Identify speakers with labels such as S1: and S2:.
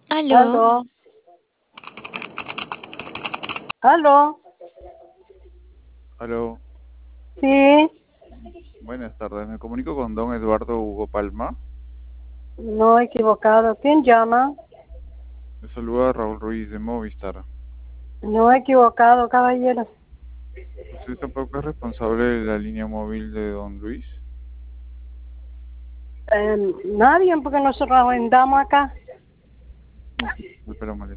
S1: Aló,
S2: Aló, aló,
S3: Aló,
S2: sí,
S3: buenas tardes. Me comunico con don Eduardo Hugo Palma.
S2: no he equivocado. ¿Quién llama?
S3: Le saluda Raúl Ruiz de Movistar.
S2: No he equivocado, caballero.
S3: ¿Usted tampoco es responsable de la línea móvil de don Luis?
S2: Nadie, porque nosotros arrendamos acá.
S3: Espera un momento.